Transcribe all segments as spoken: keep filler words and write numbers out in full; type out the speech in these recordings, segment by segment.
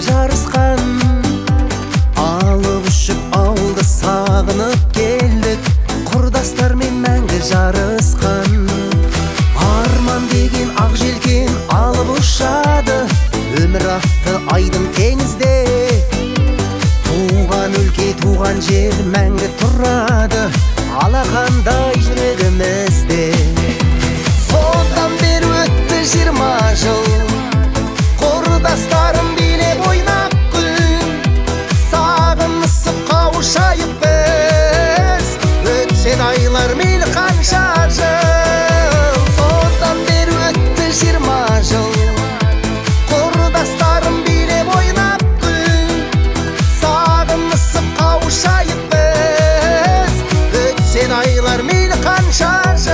жарысқан, алып ұшып ауылды сағынып келдік, құрдастармен мәңгі жарысқан. Арман деген ақ желкен алып ұшады, өмір атты айдың теңізде. Туған өлке, туған жер мәңгі тұрады, алақандай жүрегімізде. Содан бері өтті жиырма жыл, құрдастарым билеп ойнап күн, сағынысып қауышайық біз, өтсен айлар мейлі қанша жыл. Содан бері өтті жиырма жыл, құрдастарым билеп ойнап күн, сағынысып қауышайық біз, өтсен айлар мейлі қанша жыл.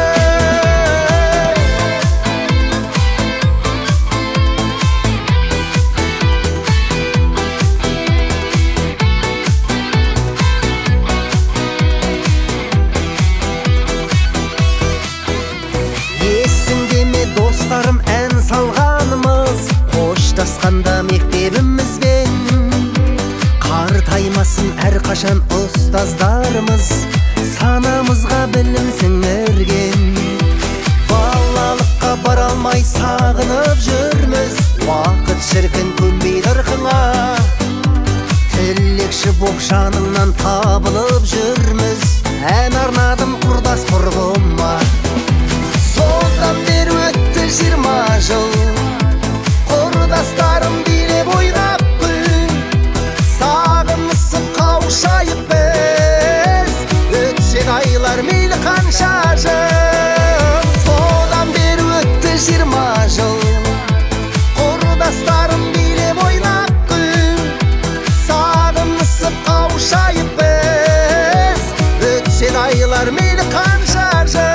Достарым ән салғанымыз, қоштасқанда мектебімізбен. Қартаймасын әрқашан ұстаздарымыз, санамызға білім сіңірген. Балалыққа бара алмай сағынып жүрміз, уақыт шіркін көнбейді ырқыңа. Тілекші боп жаныңнан табылып жүрміз, ән арнадым құрдас құрбыма. Содан бері өтті жиырма жыл, құрдастарым билеп ойнап күн, сағынысып қауышайық біз, өтсен айлар мейлі қанша жыл. Содан бері өтті жиырма жыл, құрдастарым билеп ойнап күн, сағынысып қауышайық біз, өтсен айлар мейлі қанша жыл.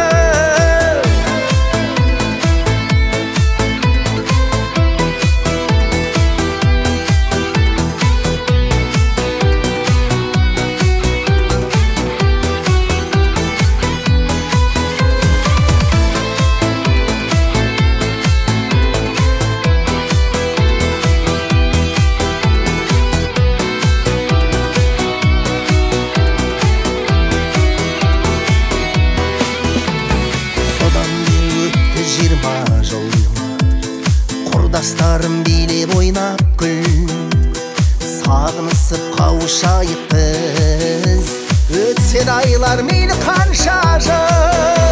Жиырма жыл, құрдастарым билеп ойнап күн, сағынысып қауышайық біз, өтсе айлар мейлі қанша жыл.